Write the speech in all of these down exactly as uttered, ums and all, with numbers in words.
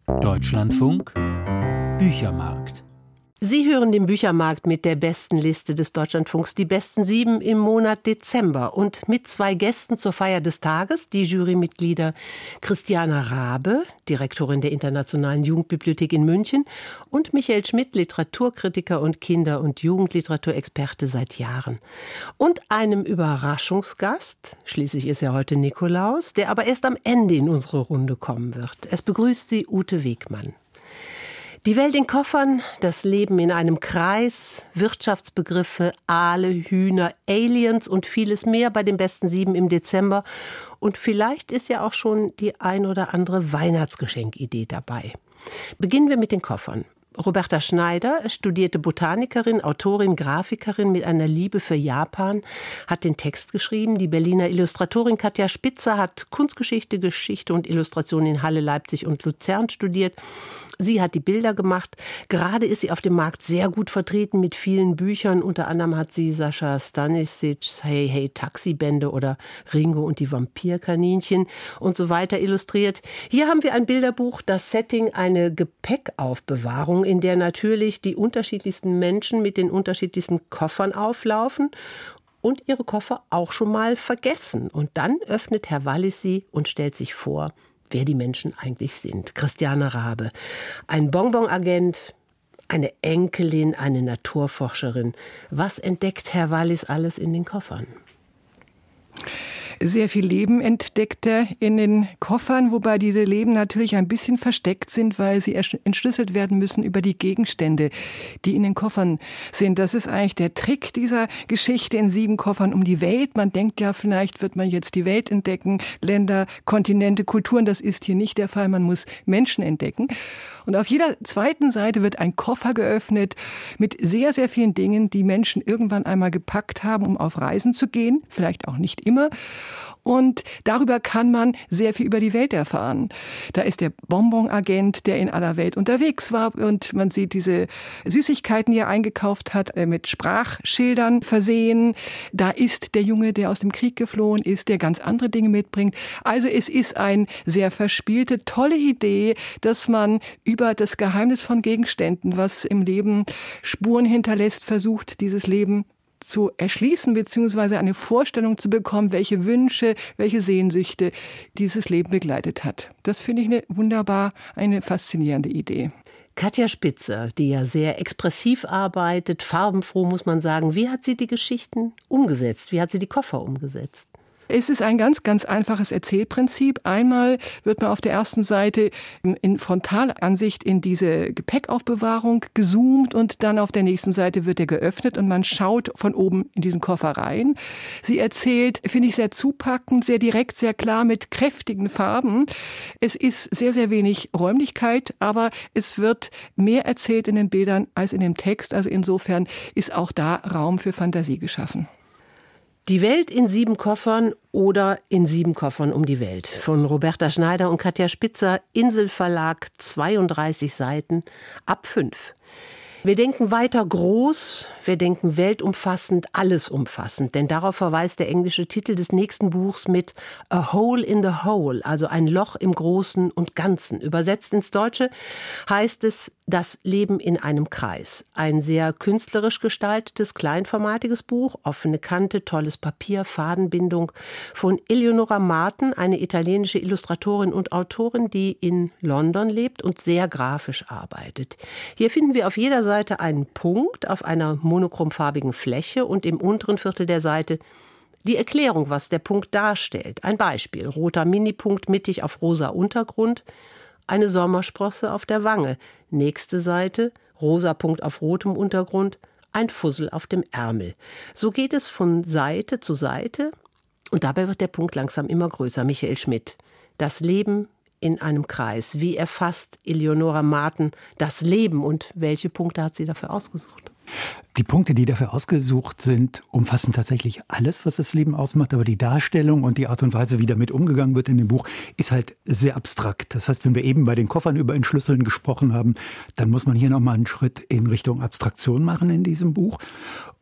Deutschlandfunk Büchermarkt. Sie hören den Büchermarkt mit der besten Liste des Deutschlandfunks, die besten sieben im Monat Dezember. Und mit zwei Gästen zur Feier des Tages, die Jurymitglieder Christiana Rabe, Direktorin der Internationalen Jugendbibliothek in München, und Michael Schmidt, Literaturkritiker und Kinder- und Jugendliteraturexperte seit Jahren. Und einem Überraschungsgast, schließlich ist ja heute Nikolaus, der aber erst am Ende in unsere Runde kommen wird. Es begrüßt Sie Ute Wegmann. Die Welt in Koffern, das Leben in einem Kreis, Wirtschaftsbegriffe, Aale, Hühner, Aliens und vieles mehr bei den besten sieben im Dezember. Und vielleicht ist ja auch schon die ein oder andere Weihnachtsgeschenkidee dabei. Beginnen wir mit den Koffern. Roberta Schneider, studierte Botanikerin, Autorin, Grafikerin mit einer Liebe für Japan, hat den Text geschrieben. Die Berliner Illustratorin Katja Spitzer hat Kunstgeschichte, Geschichte und Illustration in Halle, Leipzig und Luzern studiert. Sie hat die Bilder gemacht. Gerade ist sie auf dem Markt sehr gut vertreten mit vielen Büchern. Unter anderem hat sie Sascha Stanisics Hey Hey Taxi-Bände oder Ringo und die Vampirkaninchen und so weiter illustriert. Hier haben wir ein Bilderbuch, das Setting eine Gepäckaufbewahrung, in der natürlich die unterschiedlichsten Menschen mit den unterschiedlichsten Koffern auflaufen und ihre Koffer auch schon mal vergessen. Und dann öffnet Herr Wallis sie und stellt sich vor, wer die Menschen eigentlich sind. Christiane Rabe, ein Bonbonagent, eine Enkelin, eine Naturforscherin. Was entdeckt Herr Wallis alles in den Koffern? Sehr viel Leben entdeckt er in den Koffern, wobei diese Leben natürlich ein bisschen versteckt sind, weil sie entschlüsselt werden müssen über die Gegenstände, die in den Koffern sind. Das ist eigentlich der Trick dieser Geschichte in sieben Koffern um die Welt. Man denkt ja, vielleicht wird man jetzt die Welt entdecken, Länder, Kontinente, Kulturen. Das ist hier nicht der Fall. Man muss Menschen entdecken. Und auf jeder zweiten Seite wird ein Koffer geöffnet mit sehr, sehr vielen Dingen, die Menschen irgendwann einmal gepackt haben, um auf Reisen zu gehen. Vielleicht auch nicht immer. Und darüber kann man sehr viel über die Welt erfahren. Da ist der Bonbonagent, der in aller Welt unterwegs war. Und man sieht diese Süßigkeiten, die er eingekauft hat, mit Sprachschildern versehen. Da ist der Junge, der aus dem Krieg geflohen ist, der ganz andere Dinge mitbringt. Also es ist eine sehr verspielte, tolle Idee, dass man über das Geheimnis von Gegenständen, was im Leben Spuren hinterlässt, versucht, dieses Leben zu erschließen, beziehungsweise eine Vorstellung zu bekommen, welche Wünsche, welche Sehnsüchte dieses Leben begleitet hat. Das finde ich eine wunderbar, eine faszinierende Idee. Katja Spitzer, die ja sehr expressiv arbeitet, farbenfroh muss man sagen. Wie hat sie die Geschichten umgesetzt? Wie hat sie die Koffer umgesetzt? Es ist ein ganz, ganz einfaches Erzählprinzip. Einmal wird man auf der ersten Seite in Frontalansicht in diese Gepäckaufbewahrung gezoomt und dann auf der nächsten Seite wird er geöffnet und man schaut von oben in diesen Koffer rein. Sie erzählt, finde ich, sehr zupackend, sehr direkt, sehr klar mit kräftigen Farben. Es ist sehr, sehr wenig Räumlichkeit, aber es wird mehr erzählt in den Bildern als in dem Text. Also insofern ist auch da Raum für Fantasie geschaffen. Die Welt in sieben Koffern oder in sieben Koffern um die Welt. Von Roberta Schneider und Katja Spitzer, Inselverlag, zweiunddreißig Seiten, ab fünf. Wir denken weiter groß, wir denken weltumfassend, alles umfassend. Denn darauf verweist der englische Titel des nächsten Buchs mit A Hole in the Whole, also ein Loch im Großen und Ganzen. Übersetzt ins Deutsche heißt es Das Leben in einem Kreis. Ein sehr künstlerisch gestaltetes, kleinformatiges Buch, offene Kante, tolles Papier, Fadenbindung von Eleonora Martin, eine italienische Illustratorin und Autorin, die in London lebt und sehr grafisch arbeitet. Hier finden wir auf jeder Seite einen Punkt auf einer monochromfarbigen Fläche und im unteren Viertel der Seite die Erklärung, was der Punkt darstellt. Ein Beispiel: roter Minipunkt mittig auf rosa Untergrund, eine Sommersprosse auf der Wange. Nächste Seite, rosa Punkt auf rotem Untergrund, ein Fussel auf dem Ärmel. So geht es von Seite zu Seite und dabei wird der Punkt langsam immer größer. Michael Schmidt, das Leben in einem Kreis. Wie erfasst Eleonora Martin das Leben und welche Punkte hat sie dafür ausgesucht? Die Punkte, die dafür ausgesucht sind, umfassen tatsächlich alles, was das Leben ausmacht. Aber die Darstellung und die Art und Weise, wie damit umgegangen wird in dem Buch, ist halt sehr abstrakt. Das heißt, wenn wir eben bei den Koffern über Entschlüsseln gesprochen haben, dann muss man hier nochmal einen Schritt in Richtung Abstraktion machen in diesem Buch.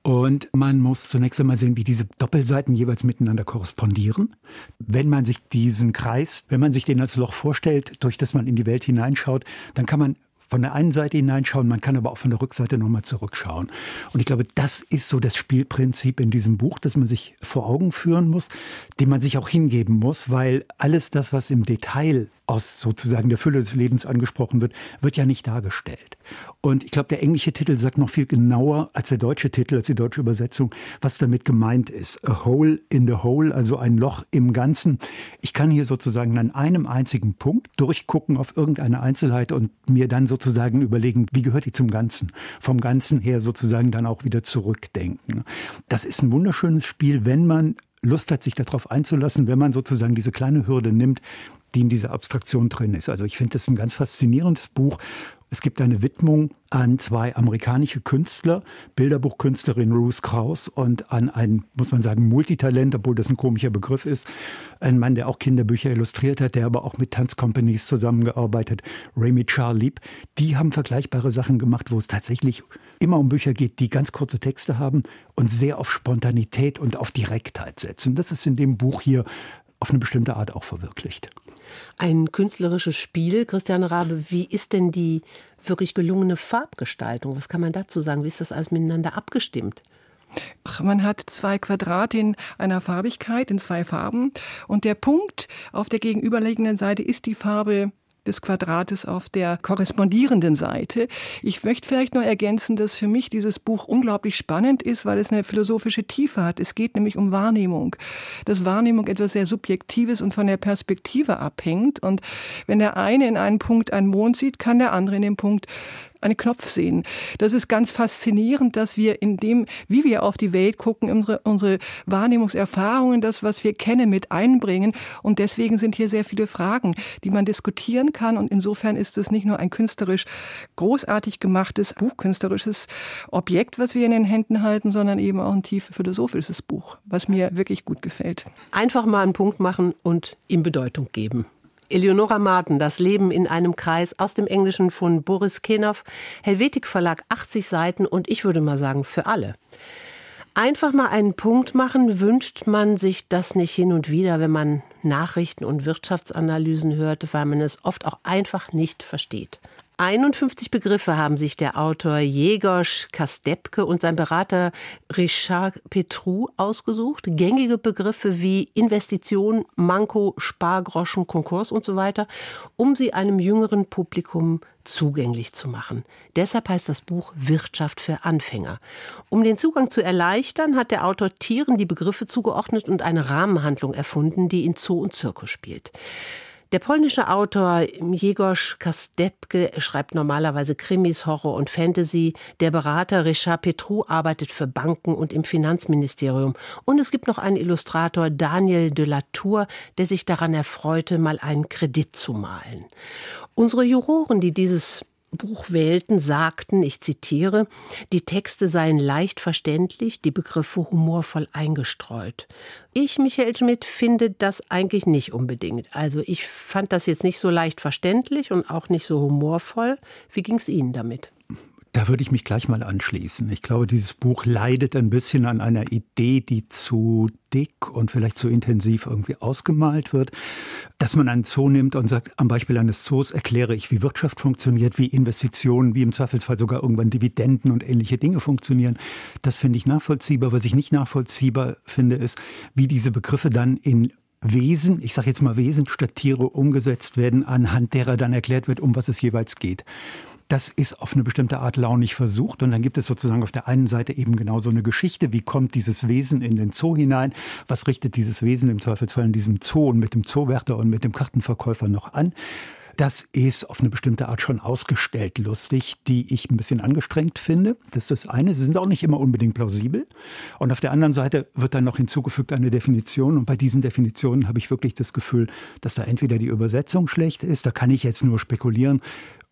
Und man muss zunächst einmal sehen, wie diese Doppelseiten jeweils miteinander korrespondieren. Wenn man sich diesen Kreis, wenn man sich den als Loch vorstellt, durch das man in die Welt hineinschaut, dann kann man von der einen Seite hineinschauen, man kann aber auch von der Rückseite nochmal zurückschauen. Und ich glaube, das ist so das Spielprinzip in diesem Buch, das man sich vor Augen führen muss, dem man sich auch hingeben muss, weil alles das, was im Detail aus sozusagen der Fülle des Lebens angesprochen wird, wird ja nicht dargestellt. Und ich glaube, der englische Titel sagt noch viel genauer als der deutsche Titel, als die deutsche Übersetzung, was damit gemeint ist. A hole in the whole, also ein Loch im Ganzen. Ich kann hier sozusagen an einem einzigen Punkt durchgucken auf irgendeine Einzelheit und mir dann sozusagen überlegen, wie gehört die zum Ganzen? Vom Ganzen her sozusagen dann auch wieder zurückdenken. Das ist ein wunderschönes Spiel, wenn man Lust hat, sich darauf einzulassen, wenn man sozusagen diese kleine Hürde nimmt, die in dieser Abstraktion drin ist. Also ich finde das ein ganz faszinierendes Buch. Es gibt eine Widmung an zwei amerikanische Künstler, Bilderbuchkünstlerin Ruth Krauss und an einen, muss man sagen, Multitalent, obwohl das ein komischer Begriff ist, ein Mann, der auch Kinderbücher illustriert hat, der aber auch mit Tanzcompanies zusammengearbeitet, Remy Charlieb. Die haben vergleichbare Sachen gemacht, wo es tatsächlich immer um Bücher geht, die ganz kurze Texte haben und sehr auf Spontanität und auf Direktheit setzen. Das ist in dem Buch hier auf eine bestimmte Art auch verwirklicht. Ein künstlerisches Spiel, Christiane Rabe, wie ist denn die wirklich gelungene Farbgestaltung? Was kann man dazu sagen? Wie ist das alles miteinander abgestimmt? Ach, man hat zwei Quadrate in einer Farbigkeit, in zwei Farben. Und der Punkt auf der gegenüberliegenden Seite ist die Farbe des Quadrates auf der korrespondierenden Seite. Ich möchte vielleicht noch ergänzen, dass für mich dieses Buch unglaublich spannend ist, weil es eine philosophische Tiefe hat. Es geht nämlich um Wahrnehmung. Dass Wahrnehmung etwas sehr Subjektives und von der Perspektive abhängt. Und wenn der eine in einem Punkt einen Mond sieht, kann der andere in dem Punkt einen Knopf sehen. Das ist ganz faszinierend, dass wir in dem, wie wir auf die Welt gucken, unsere, unsere Wahrnehmungserfahrungen, das, was wir kennen, mit einbringen. Und deswegen sind hier sehr viele Fragen, die man diskutieren kann. Und insofern ist es nicht nur ein künstlerisch großartig gemachtes Buch, künstlerisches Objekt, was wir in den Händen halten, sondern eben auch ein tief philosophisches Buch, was mir wirklich gut gefällt. Einfach mal einen Punkt machen und ihm Bedeutung geben. Eleonora Marten, Das Leben in einem Kreis, aus dem Englischen von Boris Kenov, Helvetik Verlag, achtzig Seiten und ich würde mal sagen, für alle. Einfach mal einen Punkt machen, wünscht man sich das nicht hin und wieder, wenn man Nachrichten und Wirtschaftsanalysen hört, weil man es oft auch einfach nicht versteht. einundfünfzig Begriffe haben sich der Autor Jegosch Kastepke und sein Berater Richard Petrou ausgesucht. Gängige Begriffe wie Investition, Manko, Spargroschen, Konkurs und so weiter, um sie einem jüngeren Publikum zugänglich zu machen. Deshalb heißt das Buch Wirtschaft für Anfänger. Um den Zugang zu erleichtern, hat der Autor Tieren die Begriffe zugeordnet und eine Rahmenhandlung erfunden, die in Zoo und Zirkus spielt. Der polnische Autor Jegosch Kastepke schreibt normalerweise Krimis, Horror und Fantasy. Der Berater Richard Petrou arbeitet für Banken und im Finanzministerium. Und es gibt noch einen Illustrator, Daniel de la Tour, der sich daran erfreute, mal einen Kredit zu malen. Unsere Juroren, die dieses Buch wählten, sagten, ich zitiere, die Texte seien leicht verständlich, die Begriffe humorvoll eingestreut. Ich, Michael Schmidt, finde das eigentlich nicht unbedingt. Also ich fand das jetzt nicht so leicht verständlich und auch nicht so humorvoll. Wie ging es Ihnen damit? Da würde ich mich gleich mal anschließen. Ich glaube, dieses Buch leidet ein bisschen an einer Idee, die zu dick und vielleicht zu intensiv irgendwie ausgemalt wird. Dass man einen Zoo nimmt und sagt, am Beispiel eines Zoos erkläre ich, wie Wirtschaft funktioniert, wie Investitionen, wie im Zweifelsfall sogar irgendwann Dividenden und ähnliche Dinge funktionieren. Das finde ich nachvollziehbar. Was ich nicht nachvollziehbar finde, ist, wie diese Begriffe dann in Wesen, ich sage jetzt mal Wesen statt Tiere, umgesetzt werden, anhand derer dann erklärt wird, um was es jeweils geht. Das ist auf eine bestimmte Art launig versucht. Und dann gibt es sozusagen auf der einen Seite eben genau so eine Geschichte. Wie kommt dieses Wesen in den Zoo hinein? Was richtet dieses Wesen im Zweifelsfall in diesem Zoo und mit dem Zoowärter und mit dem Kartenverkäufer noch an? Das ist auf eine bestimmte Art schon ausgestellt lustig, die ich ein bisschen angestrengt finde. Das ist das eine. Sie sind auch nicht immer unbedingt plausibel. Und auf der anderen Seite wird dann noch hinzugefügt eine Definition. Und bei diesen Definitionen habe ich wirklich das Gefühl, dass da entweder die Übersetzung schlecht ist, da kann ich jetzt nur spekulieren,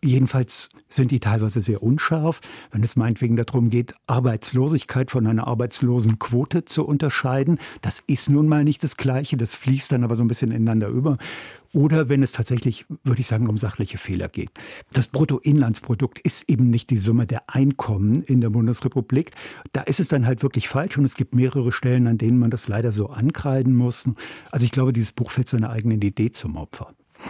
Jedenfalls sind die teilweise sehr unscharf, wenn es meinetwegen darum geht, Arbeitslosigkeit von einer Arbeitslosenquote zu unterscheiden. Das ist nun mal nicht das Gleiche, das fließt dann aber so ein bisschen ineinander über. Oder wenn es tatsächlich, würde ich sagen, um sachliche Fehler geht. Das Bruttoinlandsprodukt ist eben nicht die Summe der Einkommen in der Bundesrepublik. Da ist es dann halt wirklich falsch und es gibt mehrere Stellen, an denen man das leider so ankreiden muss. Also ich glaube, dieses Buch fällt seiner eigenen Idee zum Opfer.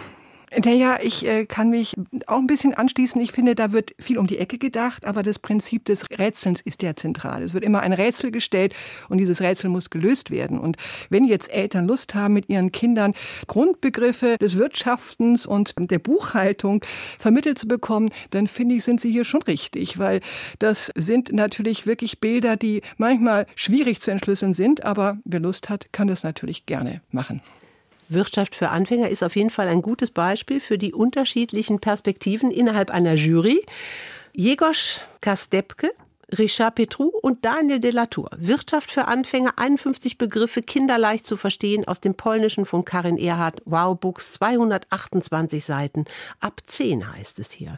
Naja, ich äh, kann mich auch ein bisschen anschließen. Ich finde, da wird viel um die Ecke gedacht, aber das Prinzip des Rätselns ist ja zentral. Es wird immer ein Rätsel gestellt und dieses Rätsel muss gelöst werden. Und wenn jetzt Eltern Lust haben, mit ihren Kindern Grundbegriffe des Wirtschaftens und der Buchhaltung vermittelt zu bekommen, dann finde ich, sind sie hier schon richtig, weil das sind natürlich wirklich Bilder, die manchmal schwierig zu entschlüsseln sind, aber wer Lust hat, kann das natürlich gerne machen. Wirtschaft für Anfänger ist auf jeden Fall ein gutes Beispiel für die unterschiedlichen Perspektiven innerhalb einer Jury. Jegosch Kastepke, Richard Petrou und Daniel de la Tour. Wirtschaft für Anfänger, einundfünfzig Begriffe, kinderleicht zu verstehen, aus dem Polnischen von Karin Erhardt, Wow Books, zweihundertachtundzwanzig Seiten, ab zehn heißt es hier.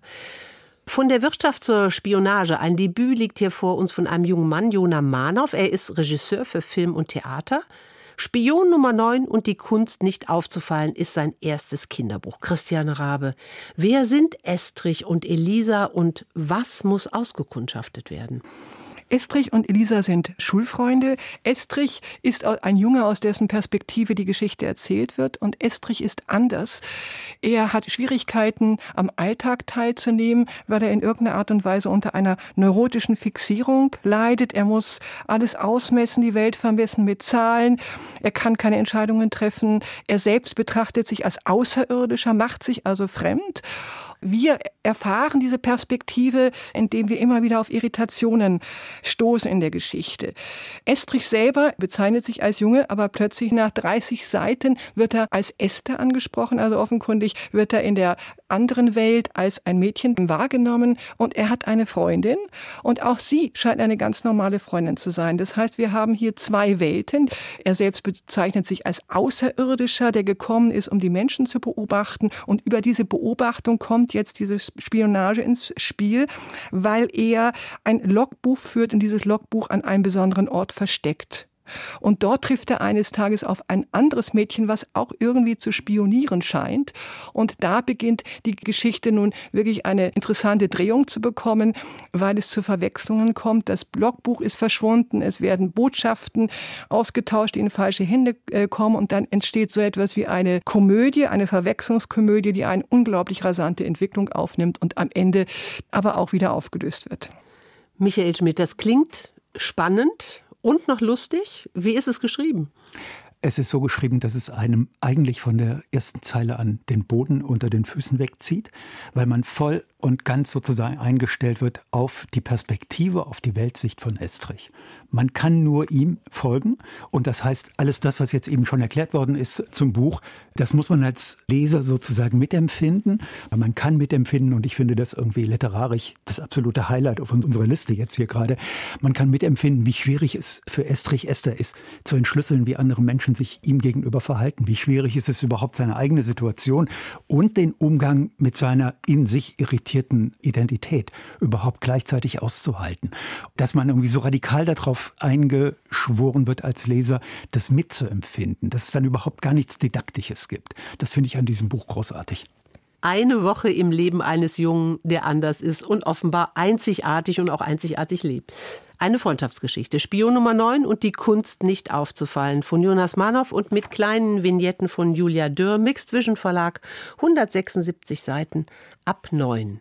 Von der Wirtschaft zur Spionage. Ein Debüt liegt hier vor uns von einem jungen Mann, Jona Manow. Er ist Regisseur für Film und Theater. Spion Nummer neun und die Kunst nicht aufzufallen ist sein erstes Kinderbuch. Christiane Rabe, wer sind Estrich und Elisa und was muss ausgekundschaftet werden? Estrich und Elisa sind Schulfreunde. Estrich ist ein Junge, aus dessen Perspektive die Geschichte erzählt wird. Und Estrich ist anders. Er hat Schwierigkeiten, am Alltag teilzunehmen, weil er in irgendeiner Art und Weise unter einer neurotischen Fixierung leidet. Er muss alles ausmessen, die Welt vermessen mit Zahlen. Er kann keine Entscheidungen treffen. Er selbst betrachtet sich als Außerirdischer, macht sich also fremd. Wir erfahren diese Perspektive, indem wir immer wieder auf Irritationen stoßen in der Geschichte. Estrich selber bezeichnet sich als Junge, aber plötzlich nach dreißig Seiten wird er als Esther angesprochen. Also offenkundig wird er in der anderen Welt als ein Mädchen wahrgenommen und er hat eine Freundin und auch sie scheint eine ganz normale Freundin zu sein. Das heißt, wir haben hier zwei Welten. Er selbst bezeichnet sich als Außerirdischer, der gekommen ist, um die Menschen zu beobachten und über diese Beobachtung kommt jetzt diese Spionage ins Spiel, weil er ein Logbuch führt und dieses Logbuch an einem besonderen Ort versteckt. Und dort trifft er eines Tages auf ein anderes Mädchen, was auch irgendwie zu spionieren scheint. Und da beginnt die Geschichte nun wirklich eine interessante Drehung zu bekommen, weil es zu Verwechslungen kommt. Das Logbuch ist verschwunden, es werden Botschaften ausgetauscht, die in falsche Hände äh, kommen. Und dann entsteht so etwas wie eine Komödie, eine Verwechslungskomödie, die eine unglaublich rasante Entwicklung aufnimmt und am Ende aber auch wieder aufgelöst wird. Michael Schmidt, das klingt spannend und noch lustig. Wie ist es geschrieben? Es ist so geschrieben, dass es einem eigentlich von der ersten Zeile an den Boden unter den Füßen wegzieht, weil man voll und ganz sozusagen eingestellt wird auf die Perspektive, auf die Weltsicht von Estrich. Man kann nur ihm folgen und das heißt, alles das, was jetzt eben schon erklärt worden ist zum Buch, das muss man als Leser sozusagen mitempfinden. Man kann mitempfinden und ich finde das irgendwie literarisch das absolute Highlight auf unserer Liste jetzt hier gerade. Man kann mitempfinden, wie schwierig es für Estrich Esther ist, zu entschlüsseln, wie andere Menschen sich ihm gegenüber verhalten. Wie schwierig ist es überhaupt, seine eigene Situation und den Umgang mit seiner in sich irritierten Identität überhaupt gleichzeitig auszuhalten. Dass man irgendwie so radikal darauf eingeschworen wird als Leser, das mitzuempfinden, dass es dann überhaupt gar nichts Didaktisches gibt. Das finde ich an diesem Buch großartig. Eine Woche im Leben eines Jungen, der anders ist und offenbar einzigartig und auch einzigartig lebt. Eine Freundschaftsgeschichte. Spion Nummer neun und die Kunst nicht aufzufallen von Jonas Manow und mit kleinen Vignetten von Julia Dürr, Mixed Vision Verlag, hundertsechsundsiebzig Seiten, ab neun.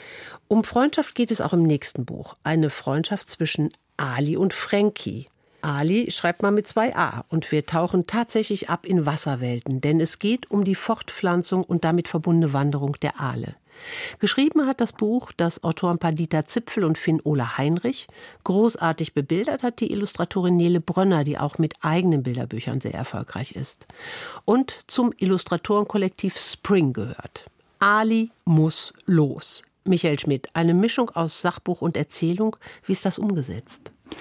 Um Freundschaft geht es auch im nächsten Buch. Eine Freundschaft zwischen Ali und Frankie. Ali schreibt man mit zwei A und wir tauchen tatsächlich ab in Wasserwelten, denn es geht um die Fortpflanzung und damit verbundene Wanderung der Aale. Geschrieben hat das Buch das Autorenpaar Dieter Zipfel und Finn-Ola Heinrich. Großartig bebildert hat die Illustratorin Nele Brönner, die auch mit eigenen Bilderbüchern sehr erfolgreich ist. Und zum Illustratorenkollektiv Spring gehört. Ali muss los. Michael Schmidt, eine Mischung aus Sachbuch und Erzählung. Wie ist das umgesetzt?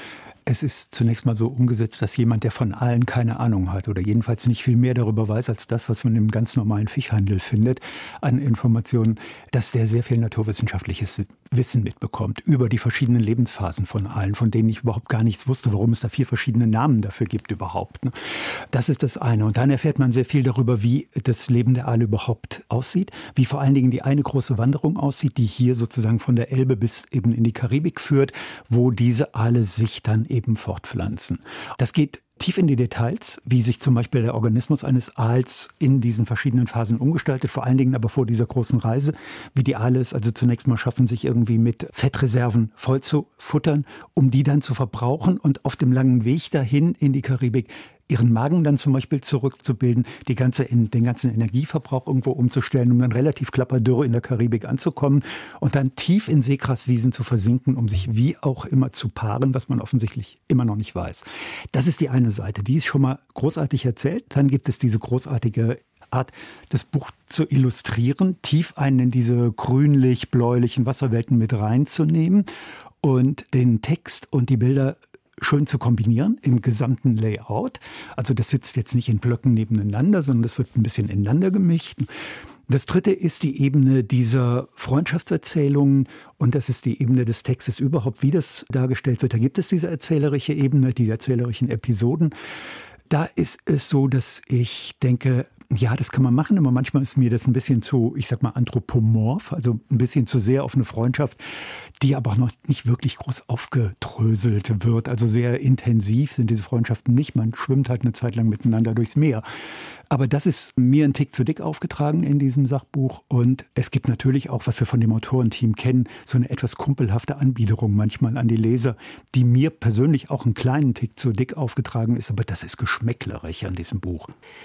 Es ist zunächst mal so umgesetzt, dass jemand, der von Aalen keine Ahnung hat oder jedenfalls nicht viel mehr darüber weiß als das, was man im ganz normalen Fischhandel findet, an Informationen, dass der sehr viel naturwissenschaftliches Wissen mitbekommt über die verschiedenen Lebensphasen von Aalen, von denen ich überhaupt gar nichts wusste, warum es da vier verschiedene Namen dafür gibt überhaupt. Das ist das eine. Und dann erfährt man sehr viel darüber, wie das Leben der Aale überhaupt aussieht, wie vor allen Dingen die eine große Wanderung aussieht, die hier sozusagen von der Elbe bis eben in die Karibik führt, wo diese Aale sich dann eben fortpflanzen. Das geht tief in die Details, wie sich zum Beispiel der Organismus eines Aals in diesen verschiedenen Phasen umgestaltet, vor allen Dingen aber vor dieser großen Reise, wie die Aale es also zunächst mal schaffen, sich irgendwie mit Fettreserven voll zu futtern, um die dann zu verbrauchen und auf dem langen Weg dahin in die Karibik ihren Magen dann zum Beispiel zurückzubilden, die ganze, den ganzen Energieverbrauch irgendwo umzustellen, um dann relativ klapperdürre in der Karibik anzukommen und dann tief in Seegraswiesen zu versinken, um sich wie auch immer zu paaren, was man offensichtlich immer noch nicht weiß. Das ist die eine Seite, die ist schon mal großartig erzählt. Dann gibt es diese großartige Art, das Buch zu illustrieren, tief einen in diese grünlich-bläulichen Wasserwelten mit reinzunehmen und den Text und die Bilder schön zu kombinieren im gesamten Layout. Also das sitzt jetzt nicht in Blöcken nebeneinander, sondern das wird ein bisschen ineinander gemischt. Das dritte ist die Ebene dieser Freundschaftserzählungen und das ist die Ebene des Textes überhaupt, wie das dargestellt wird. Da gibt es diese erzählerische Ebene, die erzählerischen Episoden. Da ist es so, dass ich denke, ja, das kann man machen, aber manchmal ist mir das ein bisschen zu, ich sag mal, anthropomorph, also ein bisschen zu sehr auf eine Freundschaft, die aber auch noch nicht wirklich groß aufgedröselt wird. Also sehr intensiv sind diese Freundschaften nicht. Man schwimmt halt eine Zeit lang miteinander durchs Meer. Aber das ist mir ein Tick zu dick aufgetragen in diesem Sachbuch. Und es gibt natürlich auch, was wir von dem Autorenteam kennen, so eine etwas kumpelhafte Anbiederung manchmal an die Leser, die mir persönlich auch einen kleinen Tick zu dick aufgetragen ist. Aber das ist geschmäcklerig an diesem Buch.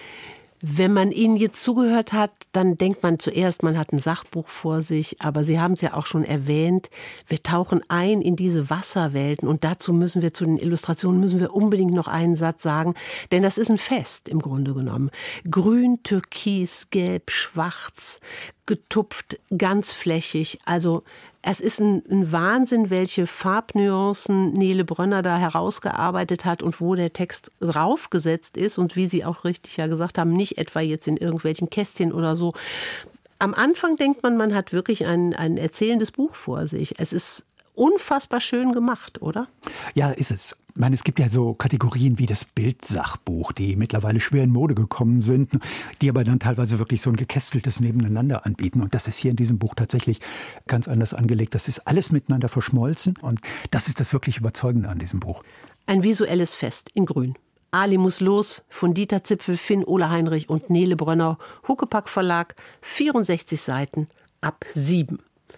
Wenn man Ihnen jetzt zugehört hat, dann denkt man zuerst, man hat ein Sachbuch vor sich. Aber Sie haben es ja auch schon erwähnt, wir tauchen ein in diese Wasserwelten. Und dazu müssen wir, zu den Illustrationen, müssen wir unbedingt noch einen Satz sagen. Denn das ist ein Fest im Grunde genommen. Grün, Türkis, Gelb, Schwarz, getupft, ganzflächig. Also es ist ein, ein Wahnsinn, welche Farbnuancen Nele Brönner da herausgearbeitet hat und wo der Text draufgesetzt ist und wie Sie auch richtig ja gesagt haben, nicht etwa jetzt in irgendwelchen Kästchen oder so. Am Anfang denkt man, man hat wirklich ein, ein erzählendes Buch vor sich. Es ist unfassbar schön gemacht, oder? Ja, ist es. Ich meine, es gibt ja so Kategorien wie das Bildsachbuch, die mittlerweile schwer in Mode gekommen sind, die aber dann teilweise wirklich so ein gekästeltes Nebeneinander anbieten. Und das ist hier in diesem Buch tatsächlich ganz anders angelegt. Das ist alles miteinander verschmolzen und das ist das wirklich Überzeugende an diesem Buch. Ein visuelles Fest in Grün. Ali muss los von Dieter Zipfel, Finn Ole Heinrich und Nele Brönner. Huckepack Verlag, vierundsechzig Seiten, ab sieben.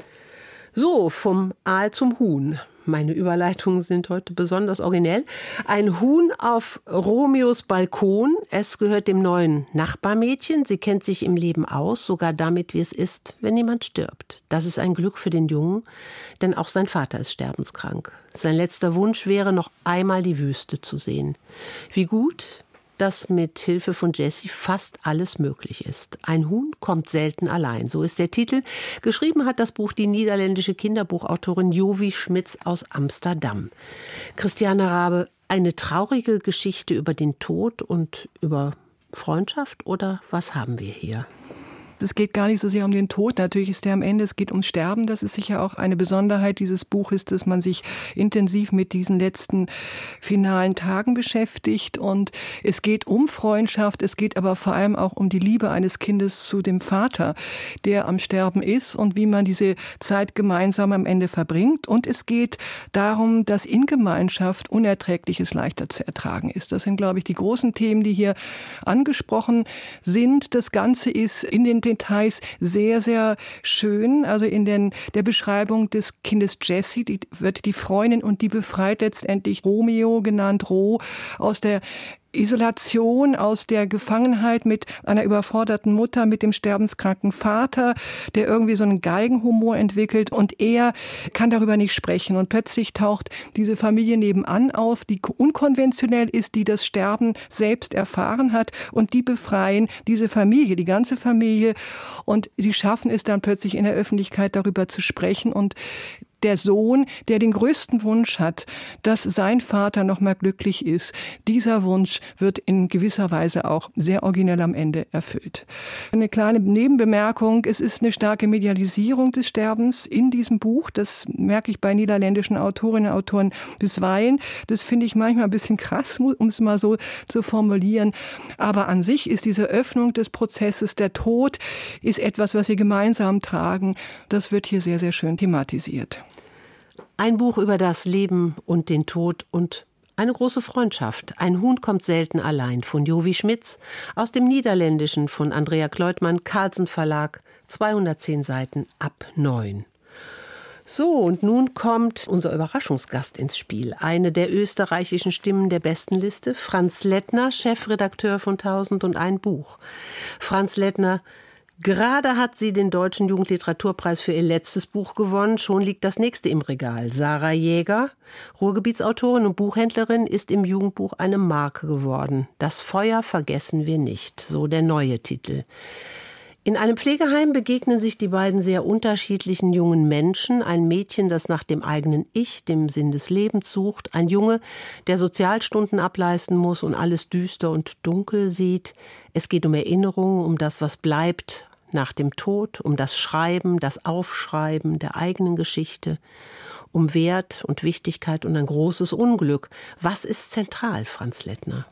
So, vom Aal zum Huhn. Meine Überleitungen sind heute besonders originell. Ein Huhn auf Romeos Balkon. Es gehört dem neuen Nachbarmädchen. Sie kennt sich im Leben aus, sogar damit, wie es ist, wenn jemand stirbt. Das ist ein Glück für den Jungen, denn auch sein Vater ist sterbenskrank. Sein letzter Wunsch wäre, noch einmal die Wüste zu sehen. Wie gut, dass mit Hilfe von Jessie fast alles möglich ist. Ein Huhn kommt selten allein, so ist der Titel. Geschrieben hat das Buch die niederländische Kinderbuchautorin Jovi Schmitz aus Amsterdam. Christiane Rabe, eine traurige Geschichte über den Tod und über Freundschaft, oder was haben wir hier? Es geht gar nicht so sehr um den Tod. Natürlich ist der am Ende, es geht ums Sterben. Das ist sicher auch eine Besonderheit dieses Buches, dass man sich intensiv mit diesen letzten finalen Tagen beschäftigt. Und es geht um Freundschaft, es geht aber vor allem auch um die Liebe eines Kindes zu dem Vater, der am Sterben ist und wie man diese Zeit gemeinsam am Ende verbringt. Und es geht darum, dass in Gemeinschaft Unerträgliches leichter zu ertragen ist. Das sind, glaube ich, die großen Themen, die hier angesprochen sind. Das Ganze ist in den Details sehr, sehr schön. Also in den, der Beschreibung des Kindes Jessie, die wird die Freundin und die befreit letztendlich Romeo, genannt Ro, aus der Isolation, aus der Gefangenheit mit einer überforderten Mutter, mit dem sterbenskranken Vater, der irgendwie so einen Geigenhumor entwickelt und er kann darüber nicht sprechen. Und plötzlich taucht diese Familie nebenan auf, die unkonventionell ist, die das Sterben selbst erfahren hat und die befreien diese Familie, die ganze Familie und sie schaffen es dann plötzlich in der Öffentlichkeit darüber zu sprechen und der Sohn, der den größten Wunsch hat, dass sein Vater noch mal glücklich ist. Dieser Wunsch wird in gewisser Weise auch sehr originell am Ende erfüllt. Eine kleine Nebenbemerkung, es ist eine starke Medialisierung des Sterbens in diesem Buch. Das merke ich bei niederländischen Autorinnen und Autoren bisweilen. Das finde ich manchmal ein bisschen krass, um es mal so zu formulieren. Aber an sich ist diese Öffnung des Prozesses, der Tod, ist etwas, was wir gemeinsam tragen. Das wird hier sehr, sehr schön thematisiert. Ein Buch über das Leben und den Tod und eine große Freundschaft. Ein Huhn kommt selten allein von Jovi Schmitz, aus dem Niederländischen von Andrea Kleutmann, Carlsen Verlag, zweihundertzehn Seiten ab neun. So, und nun kommt unser Überraschungsgast ins Spiel. Eine der österreichischen Stimmen der Bestenliste, Franz Lettner, Chefredakteur von Tausend und ein Buch. Franz Lettner, gerade hat sie den Deutschen Jugendliteraturpreis für ihr letztes Buch gewonnen. Schon liegt das nächste im Regal. Sarah Jäger, Ruhrgebietsautorin und Buchhändlerin, ist im Jugendbuch eine Marke geworden. Das Feuer vergessen wir nicht, so der neue Titel. In einem Pflegeheim begegnen sich die beiden sehr unterschiedlichen jungen Menschen. Ein Mädchen, das nach dem eigenen Ich, dem Sinn des Lebens sucht. Ein Junge, der Sozialstunden ableisten muss und alles düster und dunkel sieht. Es geht um Erinnerungen, um das, was bleibt nach dem Tod, um das Schreiben, das Aufschreiben der eigenen Geschichte, um Wert und Wichtigkeit und ein großes Unglück. Was ist zentral, Franz Lettner?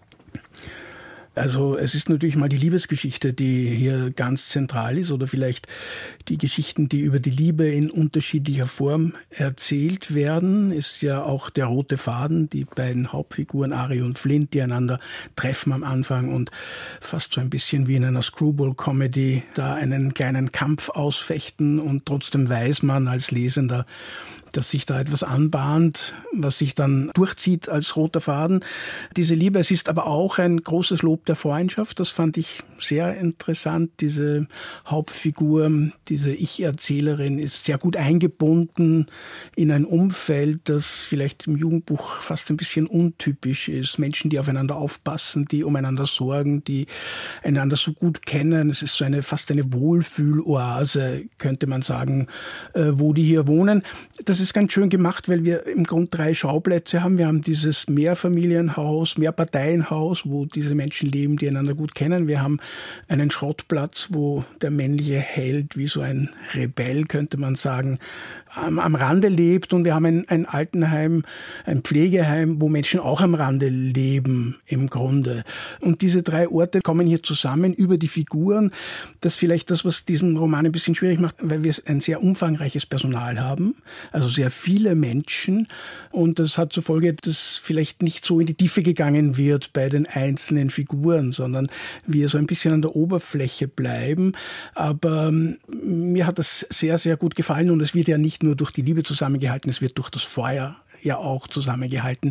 Also es ist natürlich mal die Liebesgeschichte, die hier ganz zentral ist, oder vielleicht die Geschichten, die über die Liebe in unterschiedlicher Form erzählt werden. Ist ja auch der rote Faden, die beiden Hauptfiguren Ari und Flint, die einander treffen am Anfang und fast so ein bisschen wie in einer Screwball-Comedy da einen kleinen Kampf ausfechten, und trotzdem weiß man als Lesender, dass sich da etwas anbahnt, was sich dann durchzieht als roter Faden. Diese Liebe, es ist aber auch ein großes Lob der Freundschaft. Das fand ich sehr interessant. Diese Hauptfigur, diese Ich-Erzählerin ist sehr gut eingebunden in ein Umfeld, das vielleicht im Jugendbuch fast ein bisschen untypisch ist. Menschen, die aufeinander aufpassen, die umeinander sorgen, die einander so gut kennen. Es ist so eine fast eine Wohlfühloase, könnte man sagen, wo die hier wohnen. Das ist ganz schön gemacht, weil wir im Grunde drei Schauplätze haben. Wir haben dieses Mehrfamilienhaus, Mehrparteienhaus, wo diese Menschen leben, die einander gut kennen. Wir haben einen Schrottplatz, wo der männliche Held, wie so ein Rebell, könnte man sagen, am, am Rande lebt. Und wir haben ein, ein Altenheim, ein Pflegeheim, wo Menschen auch am Rande leben, im Grunde. Und diese drei Orte kommen hier zusammen über die Figuren. Das ist vielleicht das, was diesen Roman ein bisschen schwierig macht, weil wir ein sehr umfangreiches Personal haben. Also sehr viele Menschen, und das hat zur Folge, dass vielleicht nicht so in die Tiefe gegangen wird bei den einzelnen Figuren, sondern wir so ein bisschen an der Oberfläche bleiben. Aber mir hat das sehr, sehr gut gefallen, und es wird ja nicht nur durch die Liebe zusammengehalten, es wird durch das Feuer ja auch zusammengehalten,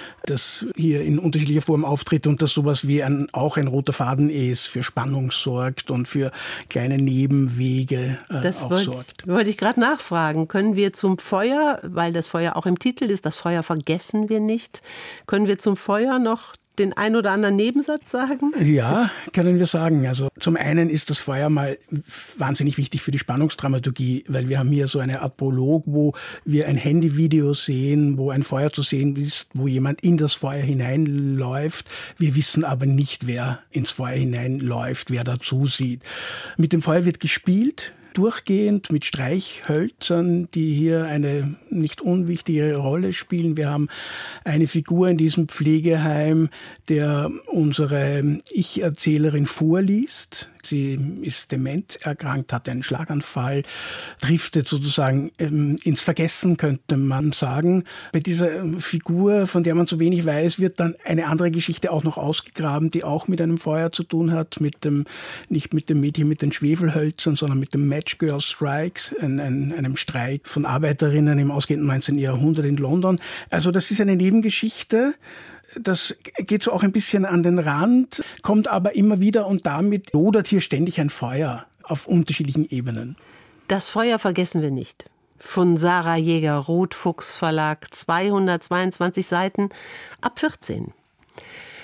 das hier in unterschiedlicher Form auftritt und das sowas wie ein, auch ein roter Faden ist, für Spannung sorgt und für kleine Nebenwege äh, das auch wollt, sorgt. Wollte ich gerade nachfragen. Können wir zum Feuer, weil das Feuer auch im Titel ist, das Feuer vergessen wir nicht, können wir zum Feuer noch den ein oder anderen Nebensatz sagen? Ja, können wir sagen. Also zum einen ist das Feuer mal wahnsinnig wichtig für die Spannungsdramaturgie, weil wir haben hier so eine Art Prolog, wo wir ein Handyvideo sehen, wo ein Feuer zu sehen ist, wo jemand in das Feuer hineinläuft. Wir wissen aber nicht, wer ins Feuer hineinläuft, wer da zusieht. Mit dem Feuer wird gespielt, durchgehend mit Streichhölzern, die hier eine nicht unwichtige Rolle spielen. Wir haben eine Figur in diesem Pflegeheim, der unsere Ich-Erzählerin vorliest. Sie ist dement erkrankt, hat einen Schlaganfall, driftet sozusagen ähm, ins Vergessen, könnte man sagen. Bei dieser Figur, von der man so wenig weiß, wird dann eine andere Geschichte auch noch ausgegraben, die auch mit einem Feuer zu tun hat, mit dem, nicht mit dem Mädchen mit den Schwefelhölzern, sondern mit dem Match Girl Strikes, ein, ein, einem Streik von Arbeiterinnen im ausgehenden neunzehnten Jahrhundert in London. Also das ist eine Nebengeschichte. Das geht so auch ein bisschen an den Rand, kommt aber immer wieder, und damit lodert hier ständig ein Feuer auf unterschiedlichen Ebenen. Das Feuer vergessen wir nicht. Von Sarah Jäger, Rotfuchs Verlag, zweihundertzweiundzwanzig Seiten, ab vierzehn.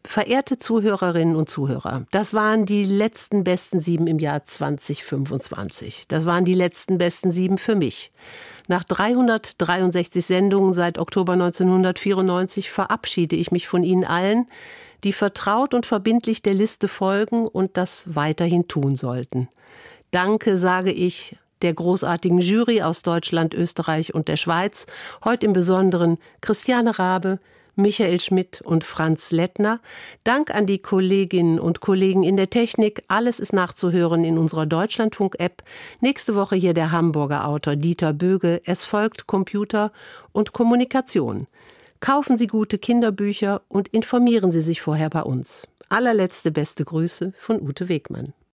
Verehrte Zuhörerinnen und Zuhörer, das waren die letzten besten sieben im Jahr zwanzig fünfundzwanzig. Das waren die letzten besten sieben für mich. Nach dreihundertdreiundsechzig Sendungen seit Oktober neunzehnhundertvierundneunzig verabschiede ich mich von Ihnen allen, die vertraut und verbindlich der Liste folgen und das weiterhin tun sollten. Danke sage ich der großartigen Jury aus Deutschland, Österreich und der Schweiz, heute im Besonderen Christiane Rabe, Michael Schmidt und Franz Lettner. Dank an die Kolleginnen und Kollegen in der Technik. Alles ist nachzuhören in unserer Deutschlandfunk-App. Nächste Woche hier der Hamburger Autor Dieter Böge. Es folgt Computer und Kommunikation. Kaufen Sie gute Kinderbücher und informieren Sie sich vorher bei uns. Allerletzte beste Grüße von Ute Wegmann.